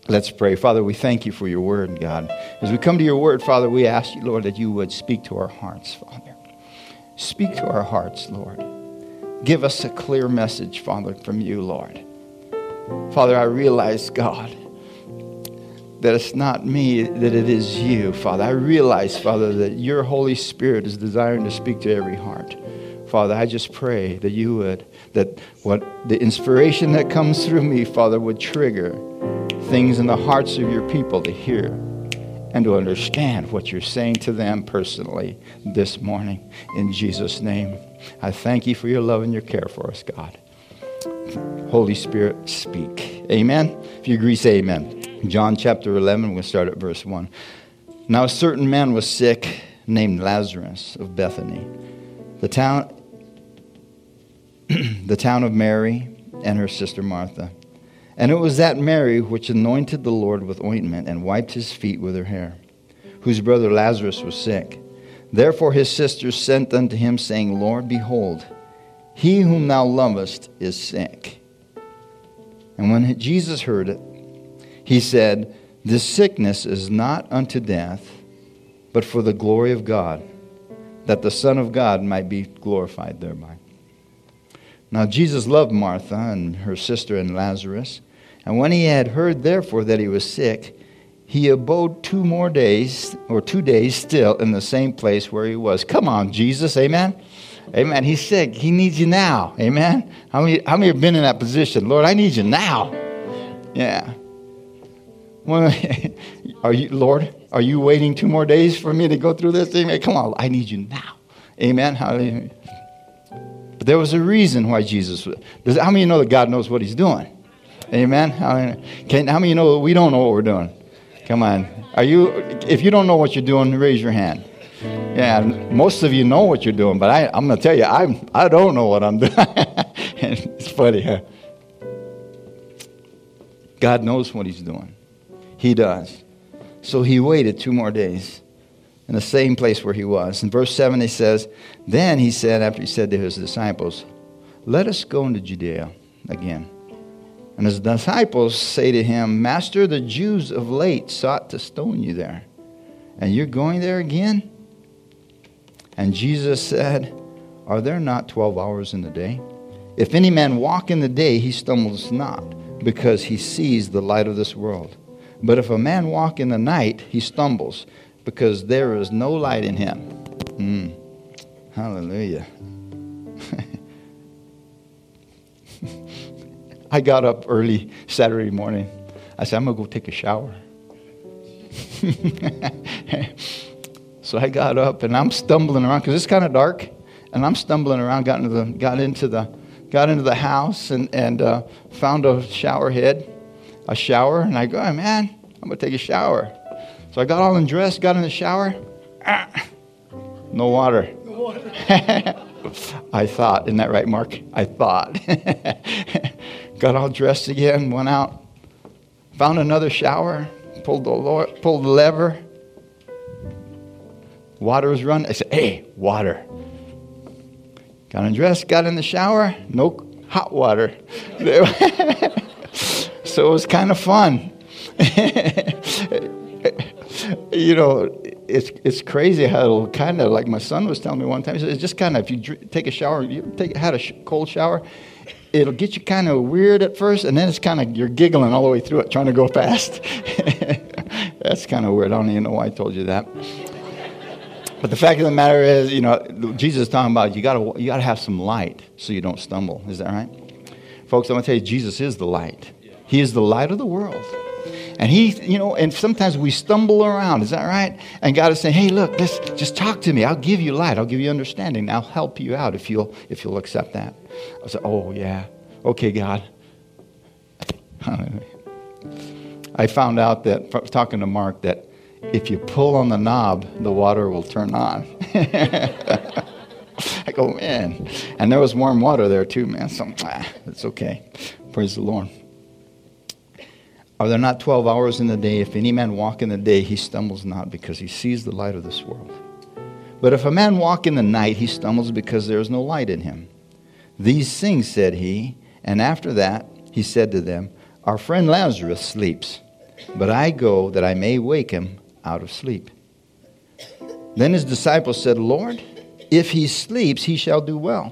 Let's pray. Father, we thank you for your word, God. As we come to your word, Father, we ask you, Lord, that you would speak to our hearts, Father. Speak to our hearts, Lord. Give us a clear message, Father, from you, Lord. Father, I realize, God, that it's not me, that it is you, Father. I realize, Father, that your Holy Spirit is desiring to speak to every heart. Father, I just pray that you would, that what the inspiration that comes through me, Father, would trigger things in the hearts of your people to hear and to understand what you're saying to them personally this morning. In Jesus' name, I thank you for your love and your care for us, God. Holy Spirit, speak. Amen? If you agree, say amen. John chapter 11, we'll start at verse 1. Now a certain man was sick, named Lazarus of Bethany, the town of Mary and her sister Martha. And it was that Mary which anointed the Lord with ointment and wiped his feet with her hair, whose brother Lazarus was sick. Therefore his sisters sent unto him, saying, Lord, behold, he whom thou lovest is sick. And when Jesus heard it, he said, This sickness is not unto death, but for the glory of God, that the Son of God might be glorified thereby. Now Jesus loved Martha and her sister and Lazarus. And when he had heard therefore that he was sick, he abode 2 days still in the same place where he was. Come on, Jesus, amen? Amen. He's sick. He needs you now. Amen. How many have been in that position? Lord, I need you now. Yeah. Well, Lord, are you waiting 2 more days for me to go through this thing? Come on, I need you now. Amen. Hallelujah. But there was a reason why Jesus was. How many of you know that God knows what he's doing? Amen. How many of you know that we don't know what we're doing? Come on. If you don't know what you're doing, raise your hand. Yeah, most of you know what you're doing, but I'm going to tell you, I don't know what I'm doing. It's funny, huh? God knows what he's doing. He does. So he waited 2 more days in the same place where he was. In verse 7, he says, Then he said, after he said to his disciples, Let us go into Judea again. And his disciples say to him, Master, the Jews of late sought to stone you there, and you're going there again? And Jesus said, Are there not 12 hours in the day? If any man walk in the day, he stumbles not, because he sees the light of this world. But if a man walk in the night, he stumbles, because there is no light in him. Hallelujah. I got up early Saturday morning. I said, I'm going to go take a shower. So I got up and I'm stumbling around because it's kind of dark, and I'm stumbling around. Got into the house and found a shower head, and I go, oh, man, I'm gonna take a shower. So I got all undressed, got in the shower. No water. I thought, isn't that right, Mark? I thought. Got all dressed again, went out, found another shower, pulled the lever. Water was running. I said, hey, water. Got undressed, got in the shower, no hot water. So it was kind of fun. You know, it's crazy how it'll kind of, like my son was telling me one time, he said, it's just kind of, if you take a shower, had a cold shower, it'll get you kind of weird at first, and then it's kind of, you're giggling all the way through it, trying to go fast. That's kind of weird. I don't even know why I told you that. But the fact of the matter is, you know, Jesus is talking about you gotta have some light so you don't stumble. Is that right? Folks, I'm going to tell you, Jesus is the light. He is the light of the world. And he, you know, and sometimes we stumble around. Is that right? And God is saying, hey, look, just talk to me. I'll give you light. I'll give you understanding. I'll help you out if you'll accept that. I said, oh, yeah. Okay, God. I found out that, talking to Mark, that if you pull on the knob, the water will turn on. I go, man. And there was warm water there too, man. So it's okay. Praise the Lord. Are there not 12 hours in the day? If any man walk in the day, he stumbles not, because he sees the light of this world. But if a man walk in the night, he stumbles because there is no light in him. These things said he, and after that he said to them, our friend Lazarus sleeps, but I go that I may wake him out of sleep. Then his disciples said, Lord, if he sleeps, he shall do well.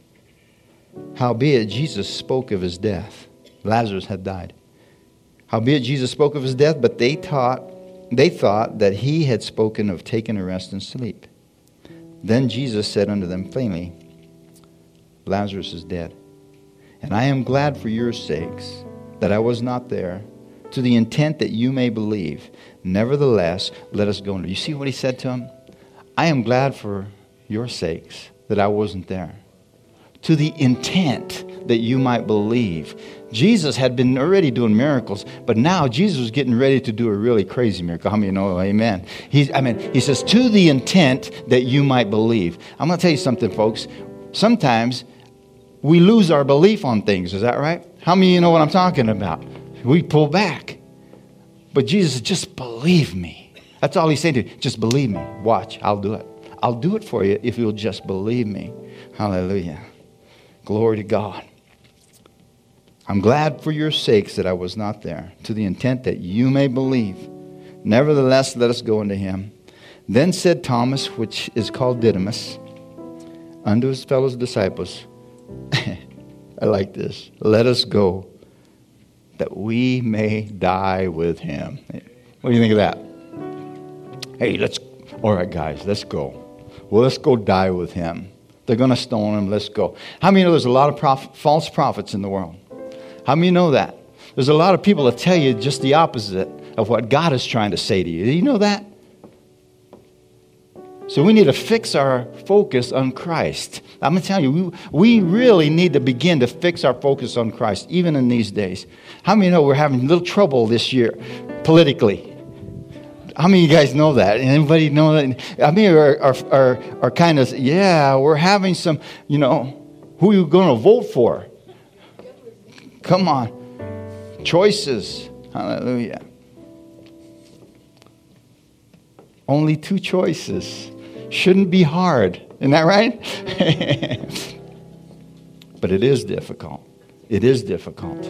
Howbeit Jesus spoke of his death. Lazarus had died. Howbeit Jesus spoke of his death, but they thought that he had spoken of taking a rest and sleep. Then Jesus said unto them plainly, Lazarus is dead. And I am glad for your sakes that I was not there, to the intent that you may believe. Nevertheless, let us go. You see what he said to him? I am glad for your sakes that I wasn't there, to the intent that you might believe. Jesus had been already doing miracles, but now Jesus was getting ready to do a really crazy miracle. How many know? Amen. He says, to the intent that you might believe. I'm going to tell you something, folks. Sometimes we lose our belief on things. Is that right? How many of you know what I'm talking about? We pull back. But Jesus said, just believe me. That's all he's saying to you. Just believe me. Watch. I'll do it. I'll do it for you if you'll just believe me. Hallelujah. Glory to God. I'm glad for your sakes that I was not there, to the intent that you may believe. Nevertheless, let us go unto him. Then said Thomas, which is called Didymus, unto his fellow disciples, I like this, let us go, that we may die with him. What do you think of that? Hey, all right, guys, let's go. Well, let's go die with him. They're going to stone him. Let's go. How many know there's a lot of false prophets in the world? How many know that? There's a lot of people that tell you just the opposite of what God is trying to say to you. Do you know that? So we need to fix our focus on Christ. I'm going to tell you, we really need to begin to fix our focus on Christ, even in these days. How many know we're having a little trouble this year politically? How many of you guys know that? Anybody know that? I mean, are kind of, yeah, we're having some, who are you going to vote for? Come on. Choices. Hallelujah. Only 2 choices. Shouldn't be hard. Isn't that right? But it is difficult. It is difficult.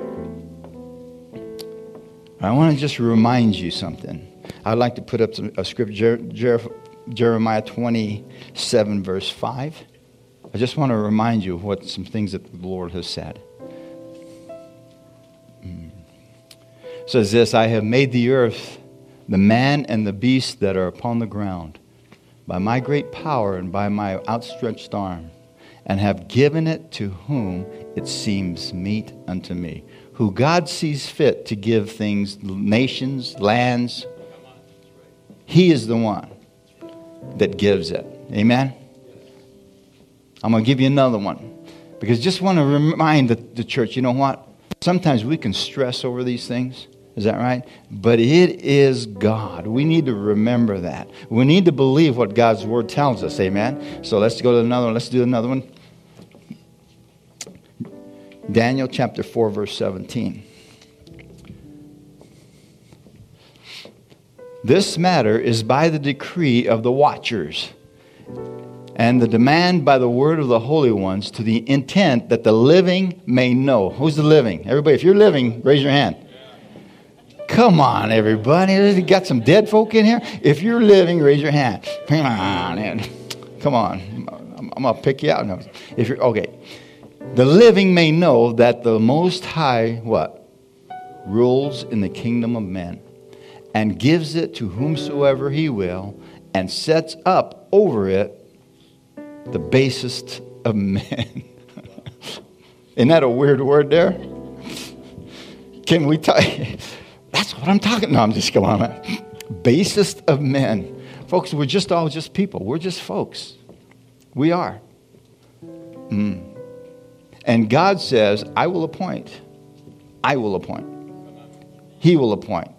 I want to just remind you something. I'd like to put up a scripture, Jeremiah 27, verse 5. I just want to remind you of some things that the Lord has said. It says this, I have made the earth, the man and the beast that are upon the ground, by my great power and by my outstretched arm, and have given it to whom it seems meet unto me. Who God sees fit to give things, nations, lands, he is the one that gives it. Amen? I'm going to give you another one. Because I just want to remind the church, you know what? Sometimes we can stress over these things. Is that right? But it is God. We need to remember that. We need to believe what God's word tells us. Amen? So let's go to another one. Let's do another one. Daniel chapter 4, verse 17. This matter is by the decree of the watchers, and the demand by the word of the holy ones, to the intent that the living may know. Who's the living? Everybody, if you're living, raise your hand. Come on, everybody. You got some dead folk in here? If you're living, raise your hand. Come on, man. Come on. I'm going to pick you out. No. If you're okay. The living may know that the Most High, what? Rules in the kingdom of men, and gives it to whomsoever he will, and sets up over it the basest of men. Isn't that a weird word there? Can we talk? That's what I'm talking. No, I'm just going on. Basest of men. Folks, we're just all just people. We're just folks. We are. And God says, I will appoint. I will appoint. He will appoint.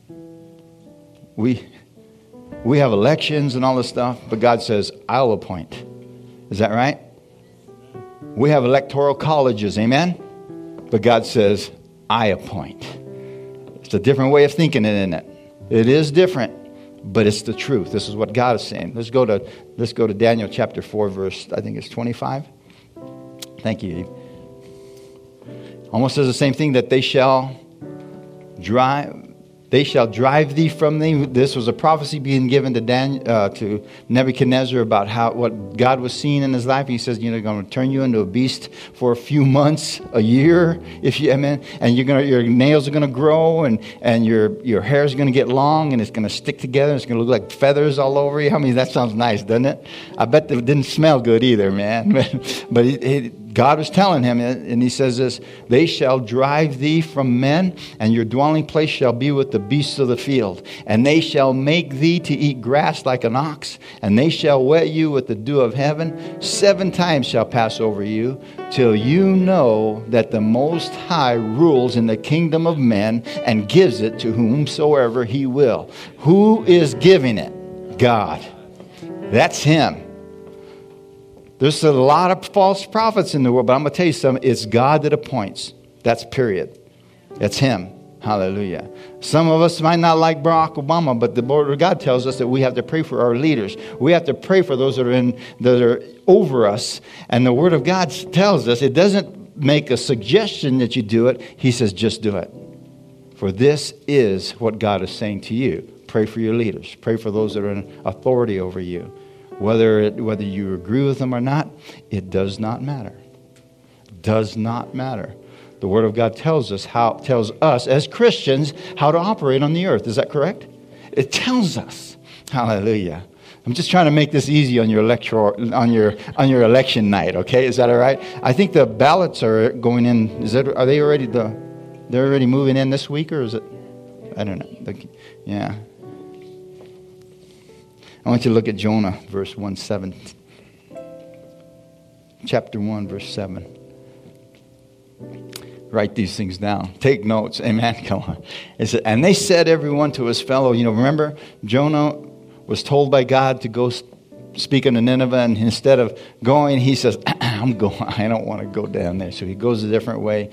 We have elections and all this stuff, but God says, I'll appoint. Is that right? We have electoral colleges, amen? But God says, I appoint. It's a different way of thinking, isn't it? It is different, but it's the truth. This is what God is saying. Let's go to Daniel chapter 4, verse, I think it's 25. Thank you. Almost says the same thing, that they shall drive They shall drive thee from thee. This was a prophecy being given to Nebuchadnezzar about what God was seeing in his life. He says, they're going to turn you into a beast for a few months, a year, amen. And your nails are going to grow, and your hair is going to get long, and it's going to stick together. And it's going to look like feathers all over you. I mean, that sounds nice, doesn't it? I bet it didn't smell good either, man. But God was telling him, and he says this, they shall drive thee from men, and your dwelling place shall be with the beasts of the field. And they shall make thee to eat grass like an ox, and they shall wet you with the dew of heaven. 7 times shall pass over you, till you know that the Most High rules in the kingdom of men, and gives it to whomsoever he will. Who is giving it? God. That's him. There's a lot of false prophets in the world, but I'm going to tell you something. It's God that appoints. That's period. It's him. Hallelujah. Some of us might not like Barack Obama, but the Word of God tells us that we have to pray for our leaders. We have to pray for those that are over us. And the Word of God tells us, it doesn't make a suggestion that you do it. He says, just do it. For this is what God is saying to you. Pray for your leaders. Pray for those that are in authority over you. Whether you agree with them or not, it does not matter. Does not matter. The Word of God tells us as Christians how to operate on the earth. Is that correct? It tells us. Hallelujah. I'm just trying to make this easy on your election night. Okay, is that all right? I think the ballots are going in. Are they already they're already moving in this week, or is it? I don't know. Yeah. I want you to look at Jonah, verse 1:7. Chapter 1, verse 7. Write these things down. Take notes. Amen. Come on. It said, and they said everyone to his fellow. Remember, Jonah was told by God to go speak unto Nineveh, and instead of going, he says, I'm going. I don't want to go down there. So he goes a different way.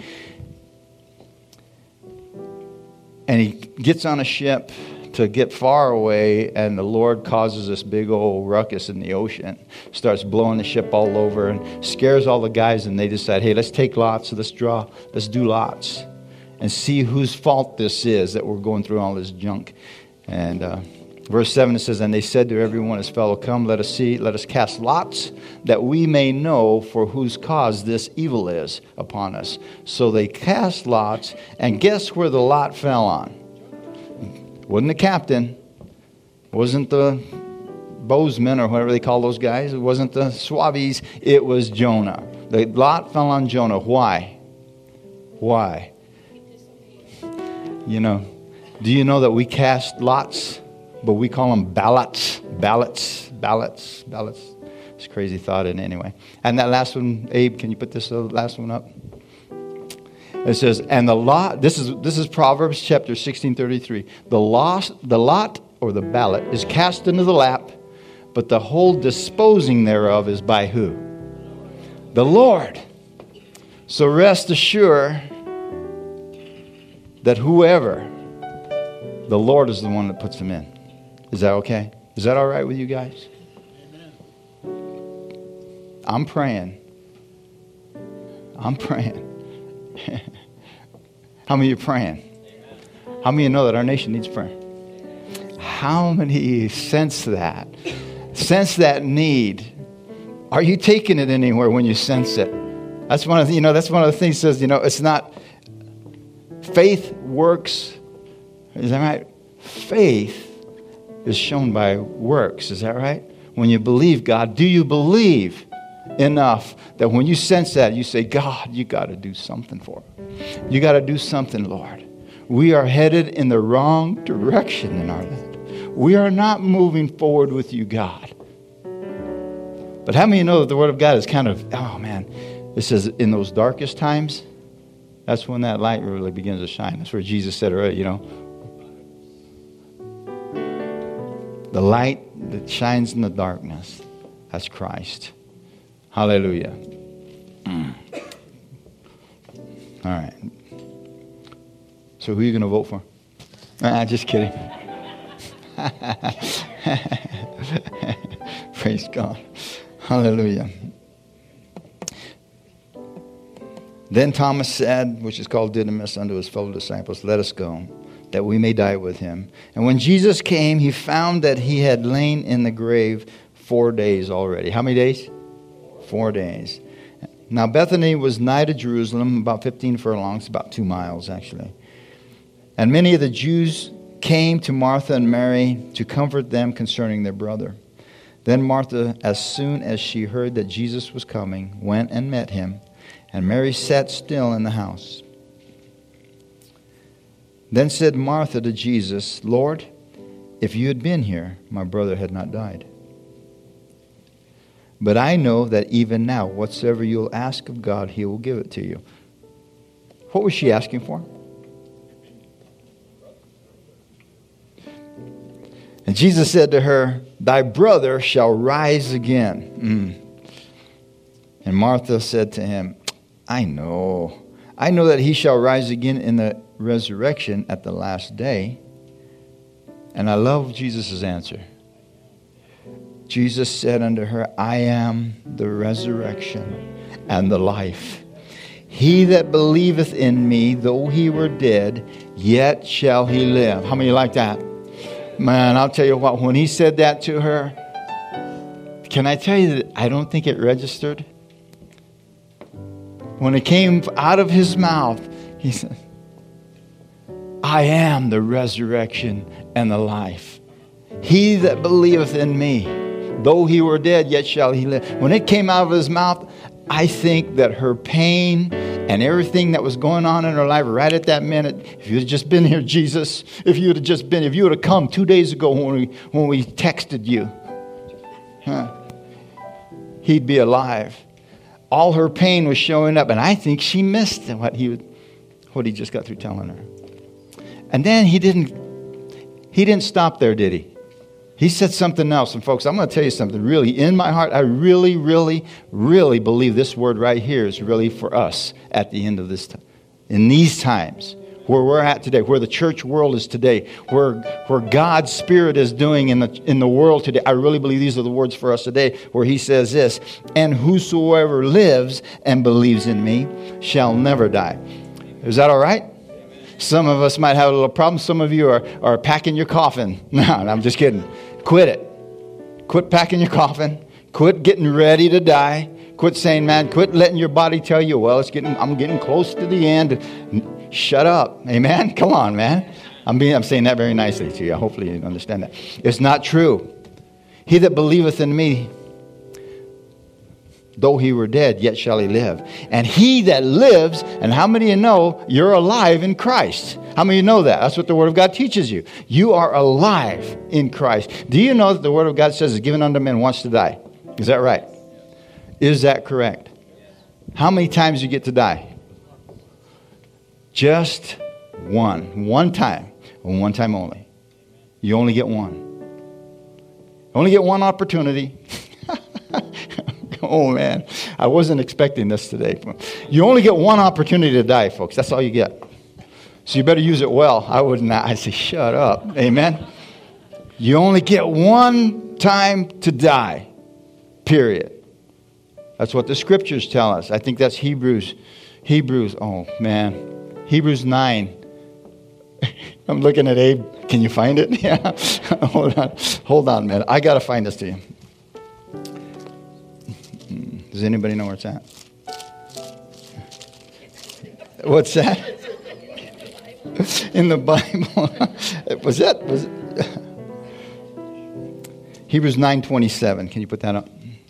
And he gets on a ship to get far away, and the Lord causes this big old ruckus in the ocean, starts blowing the ship all over, and scares all the guys, and they decide, hey, let's take lots, let's do lots, and see whose fault this is that we're going through all this junk. And verse 7, it says, and they said to everyone his fellow, come, let us cast lots, that we may know for whose cause this evil is upon us. So they cast lots, and guess where the lot fell on? Wasn't the captain, wasn't the bowsman or whatever they call those guys, it wasn't the swabbies, it was Jonah. The lot fell on Jonah. Why? Do you know that we cast lots, but we call them ballots? Ballots. It's a crazy thought, anyway. And that last one, Abe, can you put this last one up? It says, and the lot, this is Proverbs chapter 16:33. The lot or the ballot is cast into the lap, but the whole disposing thereof is by who? The Lord. So rest assured that whoever, the Lord is the one that puts them in. Is that okay? Is that all right with you guys? Amen. I'm praying. How many of you are praying? How many of you know that our nation needs prayer? How many sense that? Sense that need? Are you taking it anywhere when you sense it? That's one of the things says, it's not faith works. Is that right? Faith is shown by works. Is that right? When you believe God, do you believe enough that when you sense that, you say, God, you got to do something for it. You got to do something, Lord. We are headed in the wrong direction in our land. We are not moving forward with you, God. But how many of you know that the Word of God is kind of, oh man, it says in those darkest times, that's when that light really begins to shine. That's where Jesus said already, the light that shines in the darkness, that's Christ. Hallelujah. All right. So who are you going to vote for? Just kidding. Praise God. Hallelujah. Then Thomas said, which is called Didymus, unto his fellow disciples, let us go that we may die with him. And when Jesus came, he found that he had lain in the grave 4 days already. How many days? 4 days. Now Bethany was nigh to Jerusalem, about 15 furlongs, about 2 miles actually. And many of the Jews came to Martha and Mary to comfort them concerning their brother. Then Martha, as soon as she heard that Jesus was coming, went and met him, and Mary sat still in the house. Then said Martha to Jesus, Lord, if you had been here, my brother had not died. But I know that even now, whatsoever you'll ask of God, he will give it to you. What was she asking for? And Jesus said to her, thy brother shall rise again. And Martha said to him, I know that he shall rise again in the resurrection at the last day. And I love Jesus' answer. Jesus said unto her, I am the resurrection and the life. He that believeth in me, though he were dead, yet shall he live. How many like that? Man, I'll tell you what, when he said that to her, can I tell you that I don't think it registered? When it came out of his mouth, he said, I am the resurrection and the life. He that believeth in me, though he were dead, yet shall he live. When it came out of his mouth, I think that her pain and everything that was going on in her life right at that minute, if you had just been here, Jesus, if you would have come 2 days ago when we texted you, he'd be alive. All her pain was showing up, and I think she missed what he just got through telling her. And then he didn't stop there, did he? He said something else. And folks, I'm going to tell you something. Really, in my heart, I really, really, really believe this word right here is really for us at the end of this time. In these times, where we're at today, where the church world is today, where God's Spirit is doing in the world today. I really believe these are the words for us today, where he says this, and whosoever lives and believes in me shall never die. Is that all right? Some of us might have a little problem. Some of you are packing your coffin. No, I'm just kidding. Quit it. Quit packing your coffin. Quit getting ready to die. Quit saying, man, quit letting your body tell you, well, I'm getting close to the end. Shut up. Amen? Come on, man. I'm saying that very nicely to you. Hopefully you understand that. It's not true. He that believeth in me, though he were dead, yet shall he live. And he that lives, and how many of you know you're alive in Christ? How many of you know that? That's what the Word of God teaches you. You are alive in Christ. Do you know that the Word of God says is given unto men once to die? Is that right? Is that correct? How many times you get to die? Just one. One time. And one time only. You only get one. Only get one opportunity. Oh, man. I wasn't expecting this today. You only get one opportunity to die, folks. That's all you get. So you better use it well. I would not. I say, shut up. Amen. You only get one time to die. Period. That's what the scriptures tell us. I think that's Hebrews. Oh, man. Hebrews 9. I'm looking at Abe. Can you find it? Yeah. Hold on, man. I got to find this to you. Does anybody know where it's at? What's that? In the Bible. Was it? Hebrews 9:27. Can you put that up?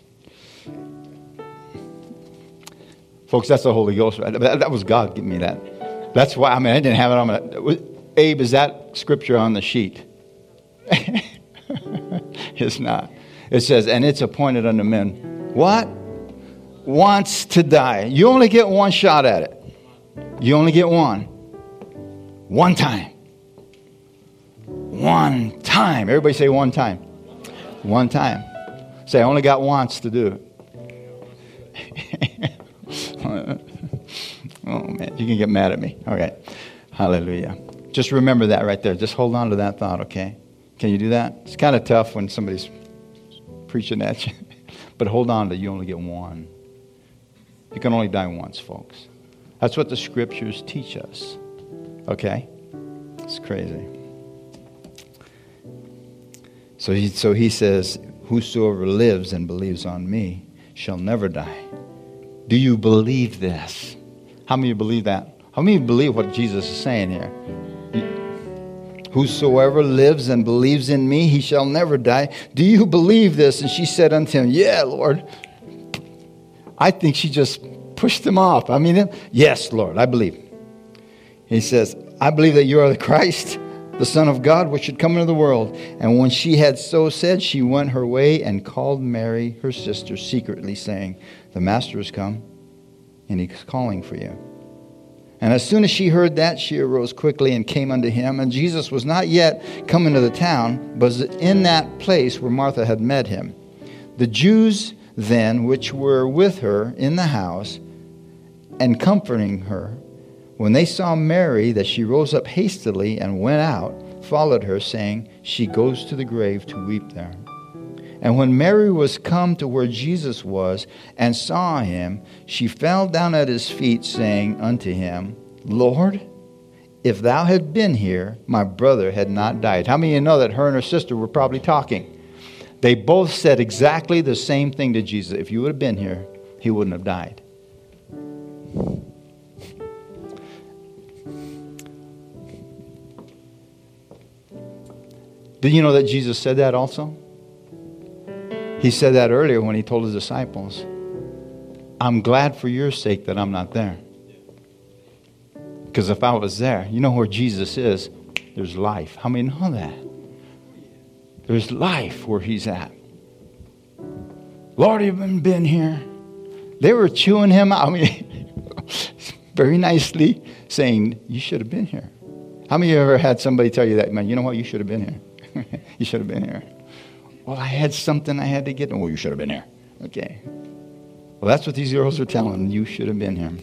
Folks, that's the Holy Ghost. That was God giving me that. That's why, I didn't have it on my... Abe, is that scripture on the sheet? It's not. It says, and it's appointed unto men. What? Wants to die. You only get one shot at it. You only get one. One time. One time. Everybody say one time. One time. Say, I only got once to do it. Oh, man. You can get mad at me. All right. Hallelujah. Just remember that right there. Just hold on to that thought, okay? Can you do that? It's kind of tough when somebody's preaching at you. But hold on to you only get one. You can only die once, folks. That's what the scriptures teach us. Okay? It's crazy. So he says, whosoever lives and believes on me shall never die. Do you believe this? How many of you believe that? How many of you believe what Jesus is saying here? Whosoever lives and believes in me, he shall never die. Do you believe this? And she said unto him, yeah, Lord. I think she just pushed him off. I mean, yes, Lord, I believe. He says, I believe that you are the Christ, the Son of God, which should come into the world. And when she had so said, she went her way and called Mary, her sister, secretly, saying, the Master is come, and he is calling for you. And as soon as she heard that, she arose quickly and came unto him. And Jesus was not yet come into the town, but was in that place where Martha had met him. The Jews then, which were with her in the house, and comforting her, when they saw Mary, that she rose up hastily and went out, followed her, saying, she goes to the grave to weep there. And when Mary was come to where Jesus was, and saw him, she fell down at his feet, saying unto him, Lord, if thou had been here, my brother had not died. How many of you know that her and her sister were probably talking? They both said exactly the same thing to Jesus. If you would have been here, he wouldn't have died. Did you know that Jesus said that also? He said that earlier when he told his disciples, I'm glad for your sake that I'm not there. Because if I was there, you know where Jesus is, there's life. How many know that? There's life where he's at. Lord, you've been here. They were chewing him out. I mean, very nicely saying, you should have been here. How many of you ever had somebody tell you that, man, you know what, you should have been here. You should have been here. Well, I had something I had to get. Well, you should have been here. Okay. Well, that's what these girls are telling them. You should have been here.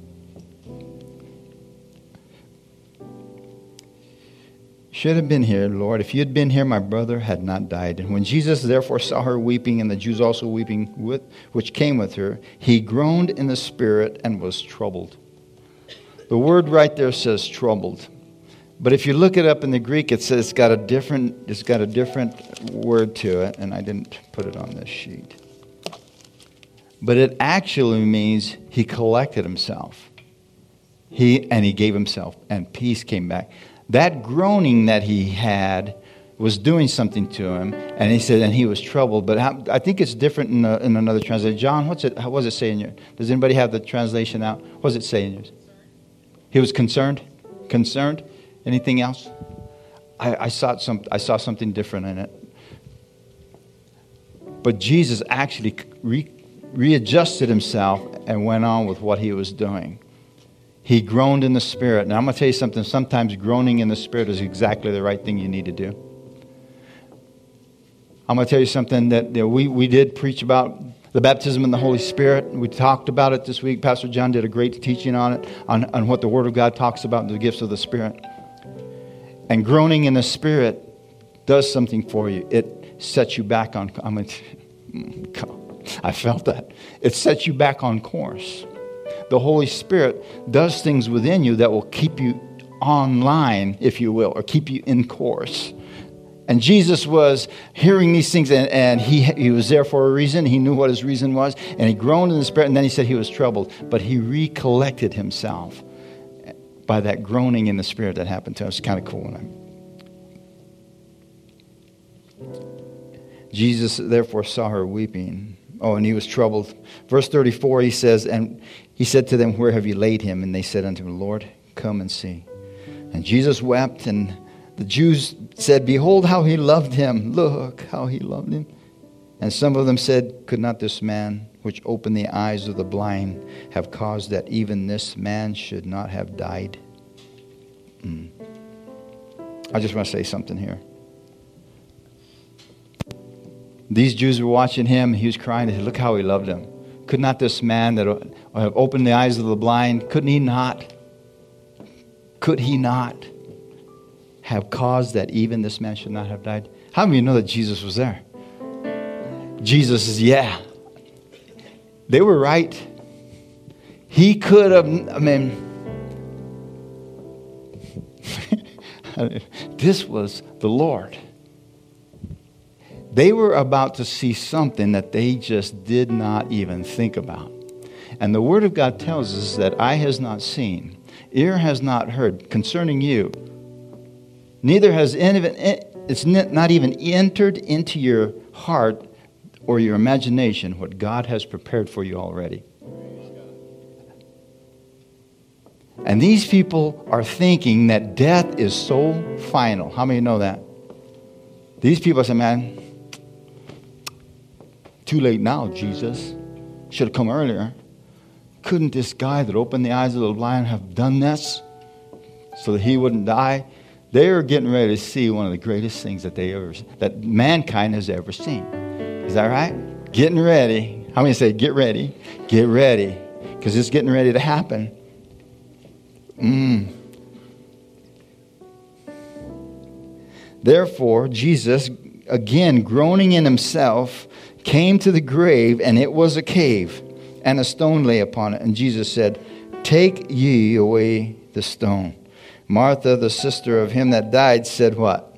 Should have been here, Lord. If you had been here, my brother had not died. And when Jesus therefore saw her weeping, and the Jews also weeping, which came with her, he groaned in the spirit and was troubled. The word right there says troubled. But if you look it up in the Greek, it says it's got a different word to it, and I didn't put it on this sheet. But it actually means he collected himself. He gave himself, and peace came back. That groaning that he had was doing something to him, and he said, and he was troubled. But I think it's different in another translation. John, what does it say in your? Does anybody have the translation out? What does it say in yours? He was concerned. Concerned. Anything else? I saw something different in it. But Jesus actually readjusted himself and went on with what he was doing. He groaned in the spirit. Now I'm going to tell you something. Sometimes groaning in the spirit is exactly the right thing you need to do. I'm going to tell you something that we did preach about the baptism in the Holy Spirit. We talked about it this week. Pastor John did a great teaching on it, on what the Word of God talks about, the gifts of the Spirit. And groaning in the Spirit does something for you. It sets you back on, I felt that. It sets you back on course. The Holy Spirit does things within you that will keep you online, if you will, or keep you in course. And Jesus was hearing these things, and he was there for a reason. He knew what his reason was, and he groaned in the Spirit, and then he said he was troubled. But he recollected himself by that groaning in the Spirit that happened to him. It's kind of cool. Jesus therefore saw her weeping. Oh, and he was troubled. Verse 34, he says, and he said to them, where have you laid him? And they said unto him, Lord, come and see. And Jesus wept, and the Jews said, behold how he loved him. Look how he loved him. And some of them said, could not this man which opened the eyes of the blind have caused that even this man should not have died? I just want to say something here. These Jews were watching him. He was crying. They said, look how he loved him. Could not this man that have opened the eyes of the blind, could he not have caused that even this man should not have died? How many of you know that Jesus was there? Jesus is, yeah. They were right. He could have, This was the Lord. They were about to see something that they just did not even think about. And the Word of God tells us that eye has not seen, ear has not heard concerning you. Neither has it's not even entered into your heart or your imagination what God has prepared for you already. And these people are thinking that death is so final. How many know that? These people say, man, too late now, Jesus. Should have come earlier. Couldn't this guy that opened the eyes of the blind have done this so that he wouldn't die? They are getting ready to see one of the greatest things that mankind has ever seen. Is that right? Getting ready. How many say, get ready? Get ready. Because it's getting ready to happen. Therefore, Jesus, again groaning in himself, came to the grave, and it was a cave, and a stone lay upon it. And Jesus said, take ye away the stone. Martha, the sister of him that died, said what?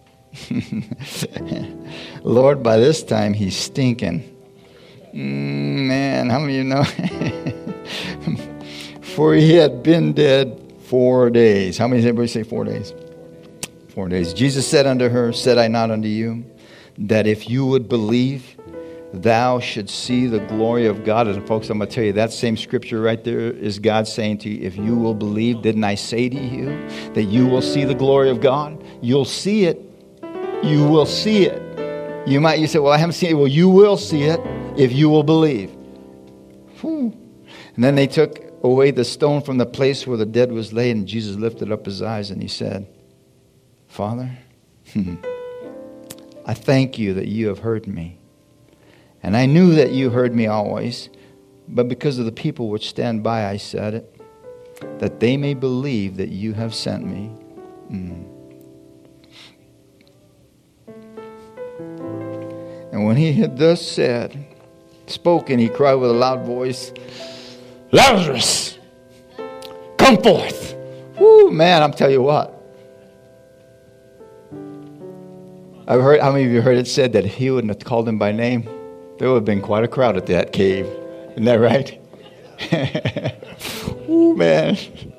Lord, by this time he's stinking. Man, how many of you know? For he had been dead 4 days. How many does everybody say 4 days? 4 days. Jesus said unto her, said I not unto you, that if you would believe, thou should see the glory of God. And folks, I'm going to tell you, that same scripture right there is God saying to you, if you will believe, didn't I say to you that you will see the glory of God? You'll see it. You will see it. You say, well, I haven't seen it. Well, you will see it if you will believe. Whew. And then they took away the stone from the place where the dead was laid, and Jesus lifted up his eyes and he said, Father, I thank you that you have heard me. And I knew that you heard me always, but because of the people which stand by, I said it, that they may believe that you have sent me. And when he had thus spoken, he cried with a loud voice, Lazarus, come forth. Woo, man, I'm telling you what. How many of you heard it said that if he wouldn't have called him by name, there would have been quite a crowd at that cave. Isn't that right? Ooh, man.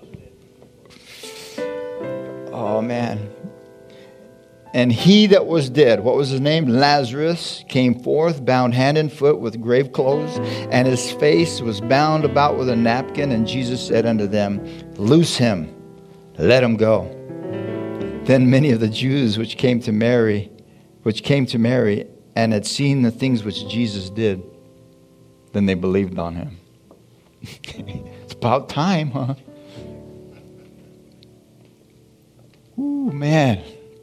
Oh, man. And he that was dead, what was his name? Lazarus, came forth, bound hand and foot with grave clothes, and his face was bound about with a napkin. And Jesus said unto them, loose him, let him go. Then many of the Jews which came to Mary, and had seen the things which Jesus did, then they believed on him. It's about time, huh? Ooh, man.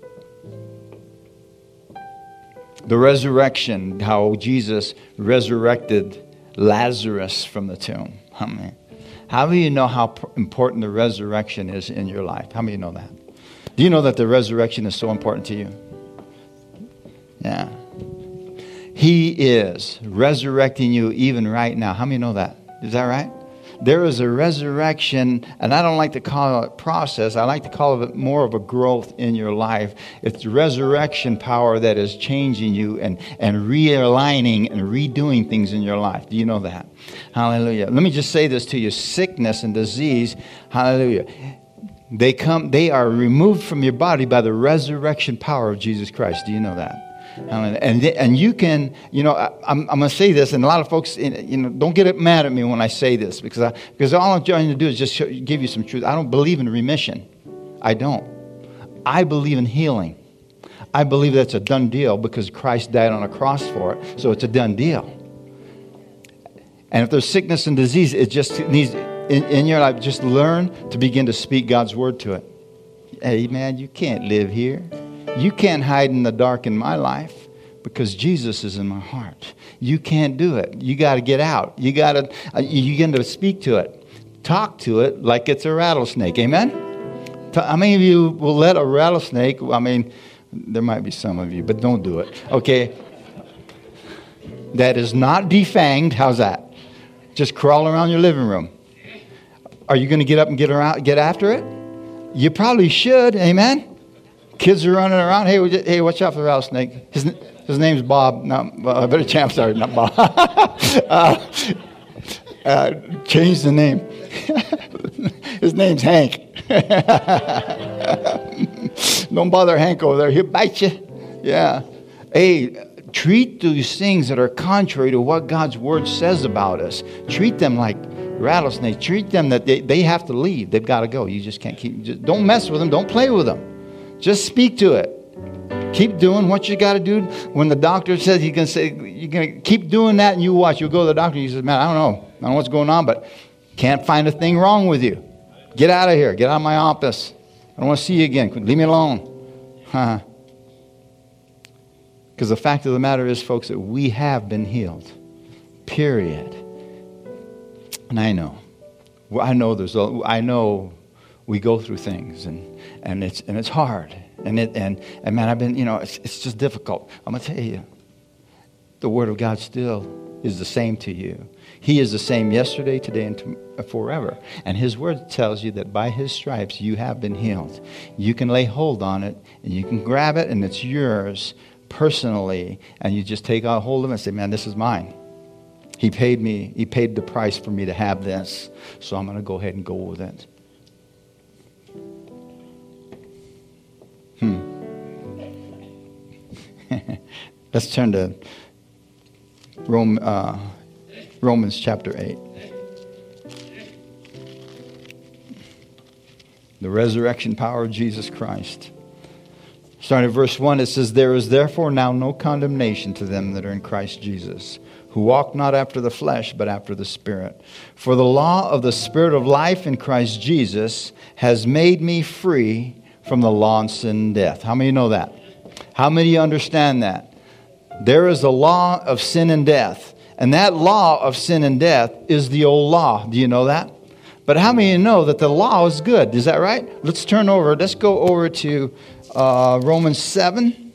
The resurrection, how Jesus resurrected Lazarus from the tomb. How many of you know how important the resurrection is in your life? How many of you know that? Do you know that the resurrection is so important to you? Yeah. He is resurrecting you even right now. How many know that? Is that right? There is a resurrection, and I don't like to call it process. I like to call it more of a growth in your life. It's resurrection power that is changing you and realigning and redoing things in your life. Do you know that? Hallelujah. Let me just say this to you. Sickness and disease, hallelujah, they are removed from your body by the resurrection power of Jesus Christ. Do you know that? And you can, I'm going to say this, and a lot of folks, don't get mad at me when I say this, because all I'm trying to do is just give you some truth. I don't believe in remission. I don't. I believe in healing. I believe that's a done deal because Christ died on a cross for it, so it's a done deal. And if there's sickness and disease, it just needs, in your life, just learn to begin to speak God's word to it. Hey, man, you can't live here. You can't hide in the dark in my life because Jesus is in my heart. You can't do it. You got to get out. You got to speak to it. Talk to it like it's a rattlesnake. Amen? How many of you will let a rattlesnake, there might be some of you, but don't do it. Okay? That is not defanged. How's that? Just crawl around your living room. Are you going to get up and get after it? You probably should. Amen? Kids are running around. Hey, watch out for the rattlesnake. His name's Bob. No, better champ. Sorry, not Bob. Change the name. His name's Hank. Don't bother Hank over there. He'll bite you. Yeah. Hey, treat these things that are contrary to what God's word says about us. Treat them like rattlesnakes. Treat them that they have to leave. They've got to go. You just can't don't mess with them. Don't play with them. Just speak to it. Keep doing what you got to do. When the doctor says you're going to keep doing that, and you watch. You'll go to the doctor and you say, man, I don't know what's going on, but can't find a thing wrong with you. Get out of here. Get out of my office. I don't want to see you again. Leave me alone. Because the fact of the matter is, folks, that we have been healed. Period. And I know we go through things, and it's hard, and man, I've been, it's just difficult. I'm gonna tell you, the Word of God still is the same to you. He is the same yesterday, today, and forever. And His Word tells you that by His stripes you have been healed. You can lay hold on it, and you can grab it, and it's yours personally, and you just take a hold of it and say, man, this is mine. He paid the price for me to have this, so I'm going to go ahead and go with it. Let's turn to Romans chapter 8. The resurrection power of Jesus Christ. Starting at verse 1, it says, there is therefore now no condemnation to them that are in Christ Jesus, who walk not after the flesh, but after the Spirit. For the law of the Spirit of life in Christ Jesus has made me free from the law of sin and death. How many know that? How many understand that? There is a law of sin and death. And that law of sin and death is the old law. Do you know that? But how many know that the law is good? Is that right? Let's go over to Romans 7.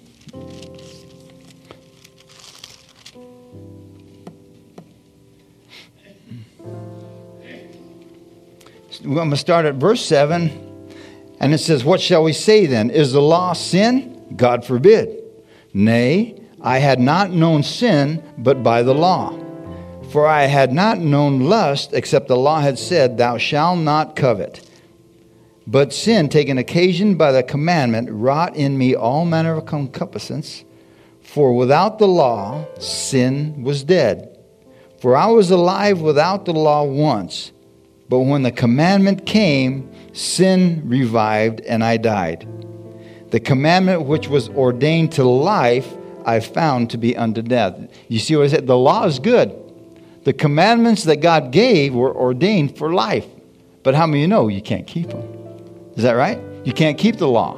I'm going to start at verse 7. And it says, what shall we say then? Is the law sin? God forbid. Nay, I had not known sin but by the law. For I had not known lust, except the law had said, thou shalt not covet. But sin, taking occasion by the commandment, wrought in me all manner of concupiscence. For without the law, sin was dead. For I was alive without the law once. But when the commandment came, sin revived, and I died. The commandment which was ordained to life, I found to be unto death. You see what I said? The law is good. The commandments that God gave were ordained for life. But how many of you know you can't keep them? Is that right? You can't keep the law.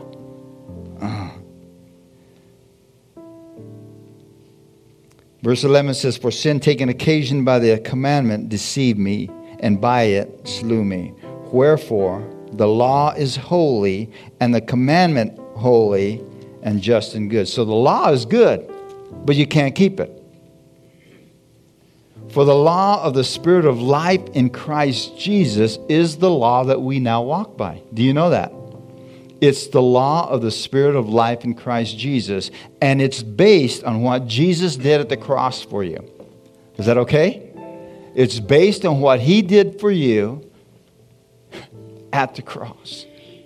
Verse 11 says, for sin taken occasion by the commandment deceived me, and by it slew me. Wherefore the law is holy, and the commandment holy, and just and good. So the law is good, but you can't keep it. For the law of the Spirit of life in Christ Jesus is the law that we now walk by. Do you know that? It's the law of the Spirit of life in Christ Jesus, and it's based on what Jesus did at the cross for you. Is that okay? It's based on what He did for you at the cross.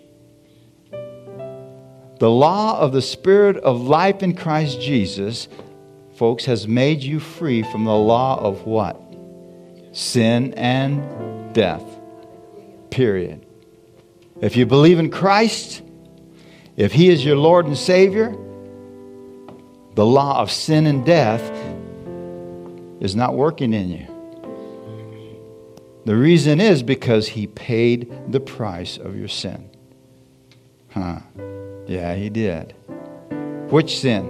The law of the Spirit of life in Christ Jesus, folks, has made you free from the law of what? Sin and death. Period. If you believe in Christ, if He is your Lord and Savior, the law of sin and death is not working in you. The reason is because He paid the price of your sin. Yeah, He did. Which sin?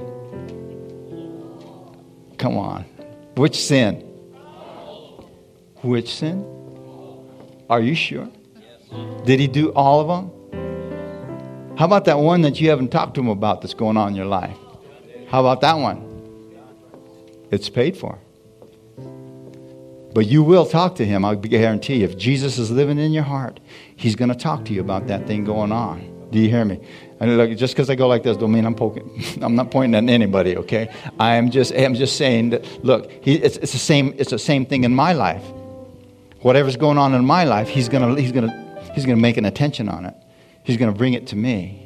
Come on. Which sin? Which sin? Are you sure? Did He do all of them? How about that one that you haven't talked to Him about that's going on in your life? How about that one? It's paid for. But you will talk to Him, I guarantee you. If Jesus is living in your heart, He's going to talk to you about that thing going on. Do you hear me? And look, just because I go like this don't mean I'm poking. I'm not pointing at anybody, okay? I'm just saying that, look, it's the same thing in my life. Whatever's going on in my life, he's gonna make an attention on it. He's gonna bring it to me.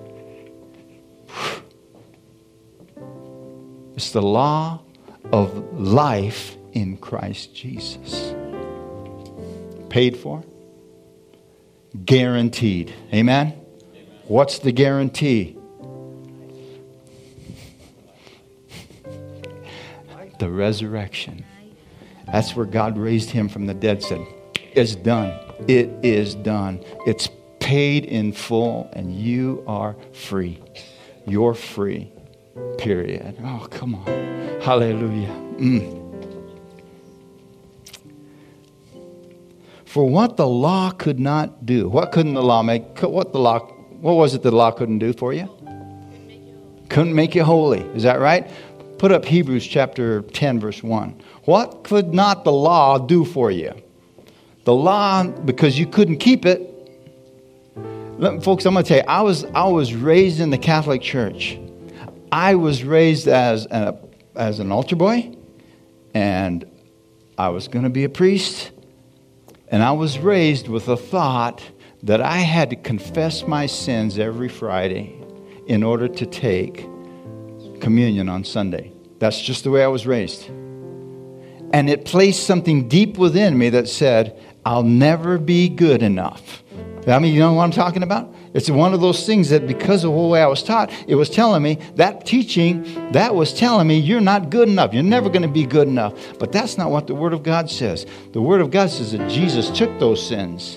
It's the law of life in Christ Jesus. Paid for, guaranteed. Amen? What's the guarantee? The resurrection. That's where God raised him from the dead, said, it's done. It is done. It's paid in full, and you are free. You're free. Period. Oh, come on. Hallelujah. For what the law could not do. What couldn't the law make? What was it the law couldn't do for you? Couldn't make you holy. Is that right? Put up Hebrews chapter 10, verse 1. What could not the law do for you? The law, because you couldn't keep it. Folks, I'm going to tell you, I was raised in the Catholic Church. I was raised as an altar boy, and I was going to be a priest. And I was raised with the thought that I had to confess my sins every Friday in order to take communion on Sunday. That's just the way I was raised. And it placed something deep within me that said, I'll never be good enough. I mean, you know what I'm talking about? It's one of those things that because of the way I was taught, it was telling me, that teaching, that was telling me you're not good enough. You're never going to be good enough. But that's not what the Word of God says. The Word of God says that Jesus took those sins.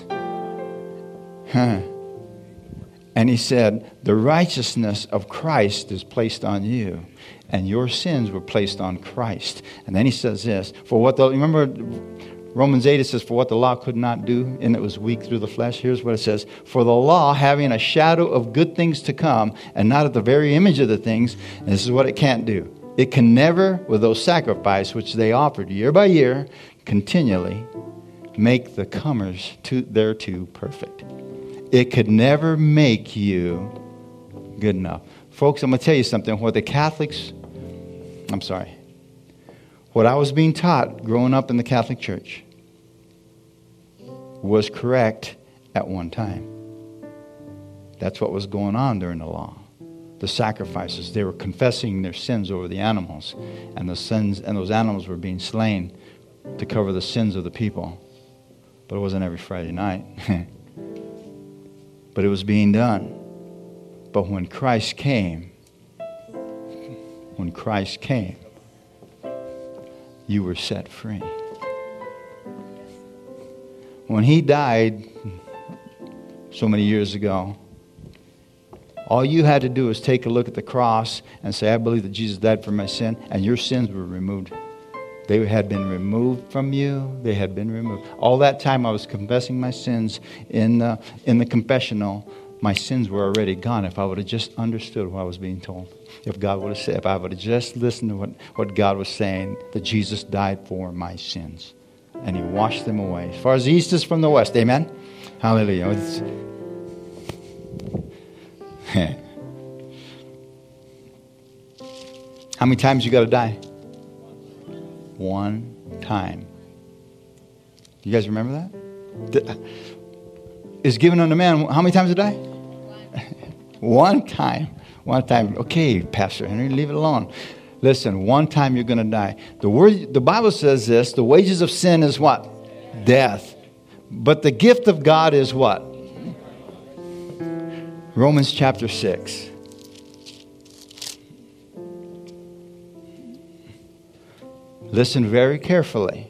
And he said, the righteousness of Christ is placed on you. And your sins were placed on Christ. And then he says this, remember Romans 8, it says, for what the law could not do, and it was weak through the flesh. Here's what it says. For the law, having a shadow of good things to come, and not of the very image of the things, and this is what it can't do. It can never, with those sacrifices which they offered year by year, continually, make the comers thereto perfect. It could never make you good enough. Folks, I'm going to tell you something. What I was being taught growing up in the Catholic Church was correct at one time. That's what was going on during the law. The sacrifices, they were confessing their sins over the animals, and those animals were being slain to cover the sins of the people. But it wasn't every Friday night. But it was being done. But when Christ came, you were set free. When he died so many years ago, all you had to do was take a look at the cross and say, I believe that Jesus died for my sin, and your sins were removed. They had been removed from you. They had been removed. All that time I was confessing my sins in the confessional. My sins were already gone if I would have just understood what I was being told. If I would have just listened to what God was saying, that Jesus died for my sins. And he washed them away. As far as the east is from the west. Amen? Hallelujah. How many times you got to die? One time. You guys remember that? Is given unto man how many times to die? One time. One time. Okay, Pastor Henry, leave it alone. Listen, one time you're going to die. The Bible says this, the wages of sin is what? Death. But the gift of God is what? Romans chapter 6. Listen very carefully.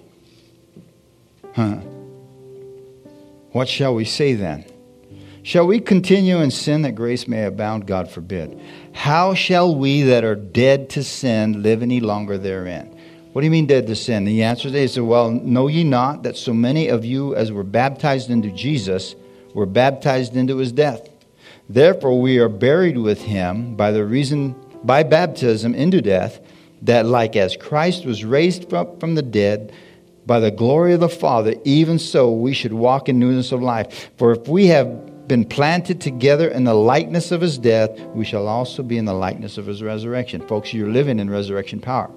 What shall we say then? Shall we continue in sin that grace may abound? God forbid. How shall we that are dead to sin live any longer therein? What do you mean dead to sin? The answer is, well, know ye not that so many of you as were baptized into Jesus were baptized into his death? Therefore we are buried with him by baptism into death, that like as Christ was raised up from the dead by the glory of the Father, even so we should walk in newness of life. For if we have been planted together in the likeness of his death, we shall also be in the likeness of his resurrection. Folks, you're living in resurrection power.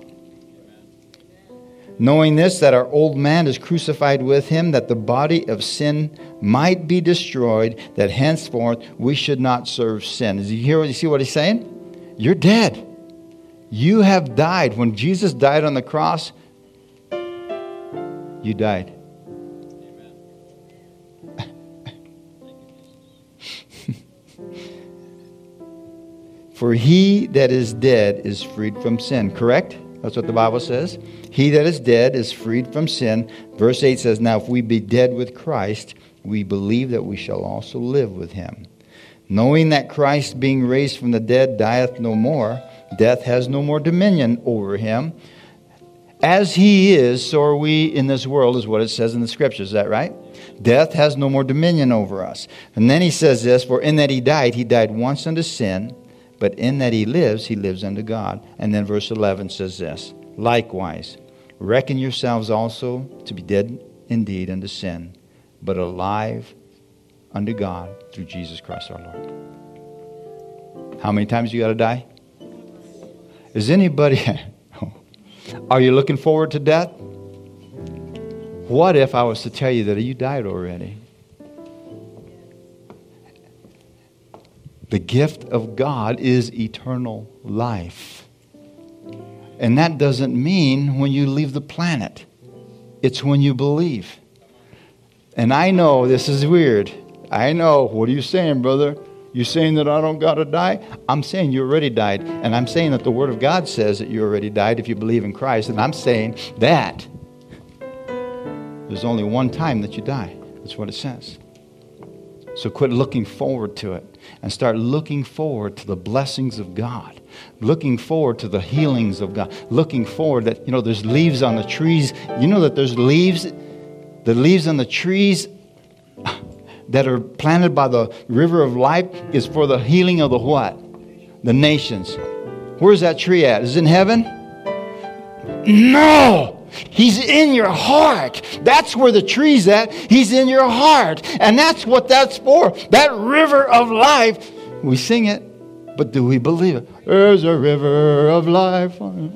Knowing this, that our old man is crucified with him, that the body of sin might be destroyed, that henceforth we should not serve sin. Does you see what he's saying? You're dead. You have died. When Jesus died on the cross, you died. For he that is dead is freed from sin. Correct? That's what the Bible says. He that is dead is freed from sin. Verse 8 says, now if we be dead with Christ, we believe that we shall also live with him. Knowing that Christ, being raised from the dead, dieth no more, death has no more dominion over him. As he is, so are we in this world, is what it says in the Scriptures. Is that right? Death has no more dominion over us. And then he says this, for in that he died once unto sin, but in that he lives unto God. And then verse 11 says this, likewise, reckon yourselves also to be dead indeed unto sin, but alive unto God through Jesus Christ our Lord. How many times you got to die? Is anybody... Are you looking forward to death? What if I was to tell you that you died already? The gift of God is eternal life. And that doesn't mean when you leave the planet. It's when you believe. And I know this is weird. I know. What are you saying, brother? You saying that I don't got to die? I'm saying you already died. And I'm saying that the Word of God says that you already died if you believe in Christ. And I'm saying that there's only one time that you die. That's what it says. So quit looking forward to it and start looking forward to the blessings of God. Looking forward to the healings of God. Looking forward that, there's leaves on the trees. You know that there's leaves? The leaves on the trees that are planted by the river of life is for the healing of the what? The nations. Where's that tree at? Is it in heaven? No! He's in your heart. That's where the tree's at. He's in your heart. And that's what that's for. That river of life. We sing it, but do we believe it? There's a river of life.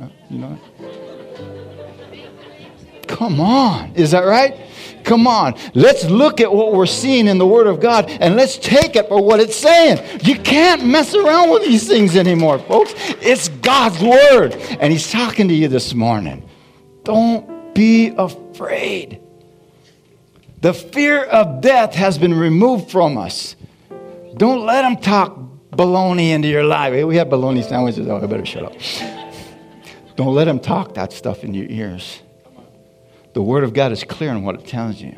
Come on. Is that right? Come on. Let's look at what we're seeing in the Word of God and let's take it for what it's saying. You can't mess around with these things anymore, folks. It's God's Word. And He's talking to you this morning. Don't be afraid. The fear of death has been removed from us. Don't let them talk baloney into your life. Hey, we have baloney sandwiches. Oh, I better shut up. Don't let them talk that stuff in your ears. The Word of God is clear in what it tells you.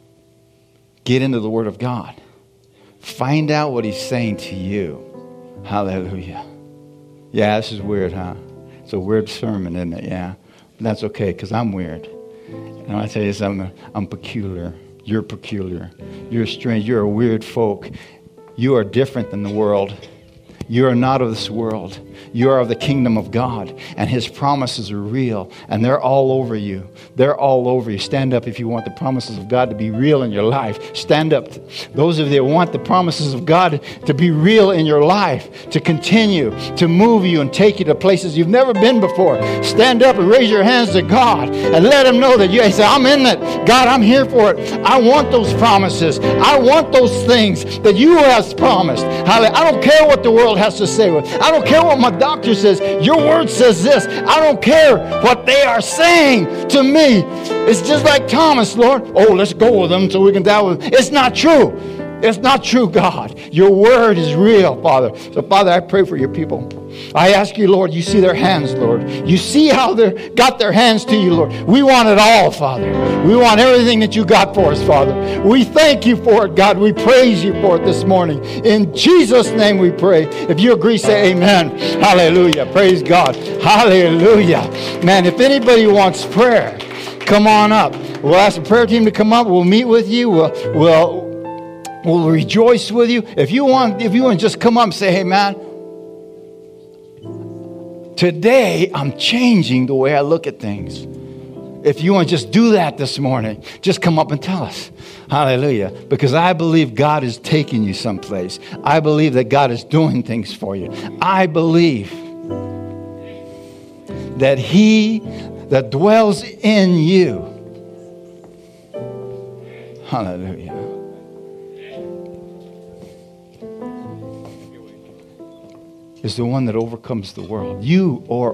Get into the Word of God. Find out what He's saying to you. Hallelujah. Yeah, this is weird, huh? It's a weird sermon, isn't it? Yeah. But that's okay, because I'm weird. And I tell you something, I'm peculiar. You're peculiar. You're strange. You're a weird folk. You are different than the world. You are not of this world. You are of the kingdom of God. And His promises are real. And they're all over you. They're all over you. Stand up if you want the promises of God to be real in your life. Stand up. Those of you that want the promises of God to be real in your life, to continue, to move you and take you to places you've never been before. Stand up and raise your hands to God and let Him know that you say, I'm in it. God, I'm here for it. I want those promises. I want those things that you have promised. I don't care what the world has to say. I don't care what my doctor says. Your word says this. I don't care what they are saying to me. It's just like Thomas, Lord. Oh, let's go with them so we can die with them. It's not true. It's not true, God. Your word is real, Father. So, Father, I pray for your people. I ask you, Lord, you see their hands, Lord. You see how they got their hands to you, Lord. We want it all, Father. We want everything that you got for us, Father. We thank you for it, God. We praise you for it this morning. In Jesus' name we pray. If you agree, say amen. Hallelujah. Praise God. Hallelujah. Man, if anybody wants prayer, come on up. We'll ask the prayer team to come up. We'll meet with you. We'll rejoice with you. If you want to just come up and say, hey, man, today I'm changing the way I look at things. If you want to just do that this morning, just come up and tell us. Hallelujah. Because I believe God is taking you someplace. I believe that God is doing things for you. I believe that He that dwells in you, hallelujah, is the one that overcomes the world. You are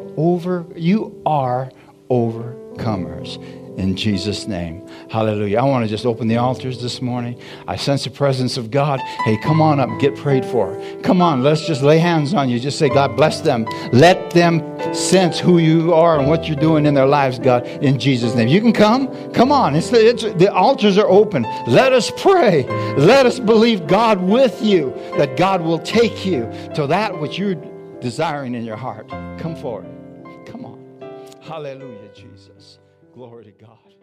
overcomers in Jesus' name. Hallelujah. I want to just open the altars this morning. I sense the presence of God. Hey, come on up, get prayed for. Come on, let's just lay hands on you. Just say, God bless them. Let them sense who you are and what you're doing in their lives, God, in Jesus' name. You can come. Come on. The altars are open. Let us pray. Let us believe God with you, that God will take you to that which you're desiring in your heart. Come forward. Come on. Hallelujah, Jesus. Glory to God.